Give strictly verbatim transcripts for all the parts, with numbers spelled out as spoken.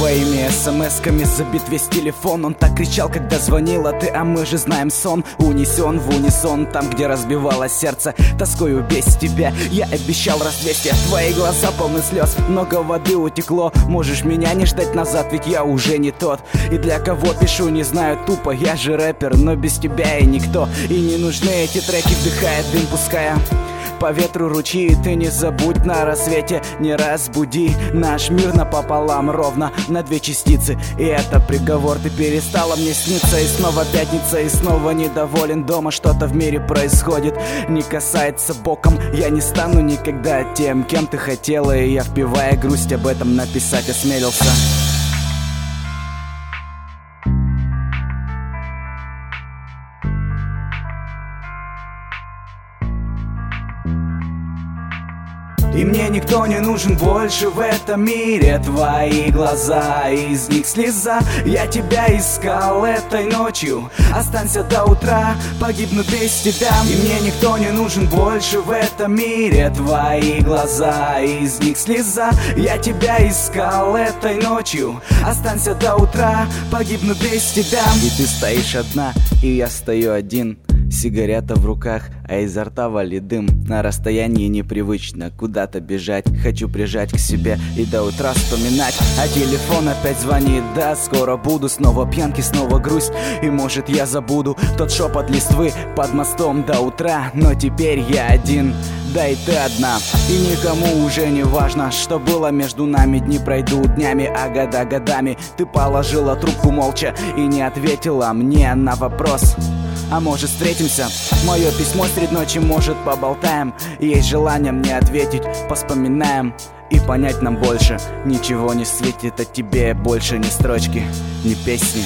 Твоими смс-ками забит весь телефон. Он так кричал, когда звонила ты, а мы же знаем сон унесен в унисон. Там, где разбивалось сердце, тоскою без тебя. Я обещал развести, твои глаза полны слез, много воды утекло. Можешь меня не ждать назад, ведь я уже не тот. И для кого пишу, не знаю, тупо, я же рэпер, но без тебя и никто. И не нужны эти треки, вдыхая дым, пуская по ветру ручьи. Ты не забудь на рассвете, не разбуди наш мир напополам, ровно на две частицы. И это приговор, ты перестала мне сниться. И снова пятница, и снова недоволен дома. Что-то в мире происходит, не касается боком. Я не стану никогда тем, кем ты хотела. И я, впивая грусть, об этом написать осмелился. И мне никто не нужен больше в этом мире. Твои глаза, из них слеза. Я тебя искал этой ночью. Останься до утра, погибну без тебя. И мне никто не нужен больше в этом мире. Твои глаза, из них слеза. Я тебя искал этой ночью. Останься до утра, погибну без тебя. И ты стоишь одна, и я стою один. Сигарета в руках, а изо рта валит дым. На расстоянии непривычно куда-то бежать. Хочу прижать к себе и до утра вспоминать. А телефон опять звонит, да, скоро буду. Снова пьянки, снова грусть. И может я забуду тот шепот листвы под мостом до утра. Но теперь я один, да и ты одна. И никому уже не важно, что было между нами. Дни пройдут днями, а года годами. Ты положила трубку молча и не ответила мне на вопрос: а может встретимся? Мое письмо средь ночи, может поболтаем. Есть желание мне ответить, поспоминаем. И понять нам больше ничего не светит от тебе. Больше ни строчки, ни песни.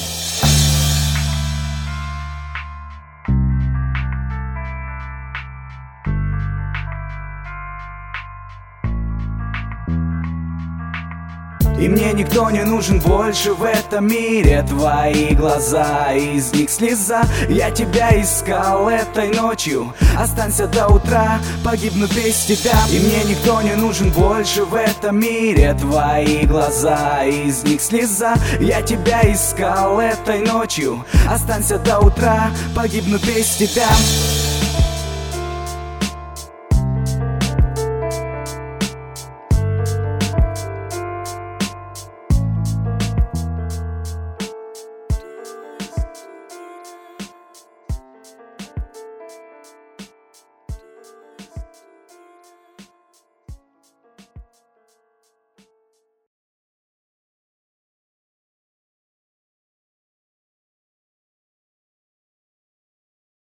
И мне никто не нужен больше в этом мире. Твои глаза, из них слеза. Я тебя искал этой ночью. Останься до утра, погибну без тебя. И мне никто не нужен больше в этом мире. Твои глаза, из них слеза. Я тебя искал этой ночью. Останься до утра, погибну без тебя.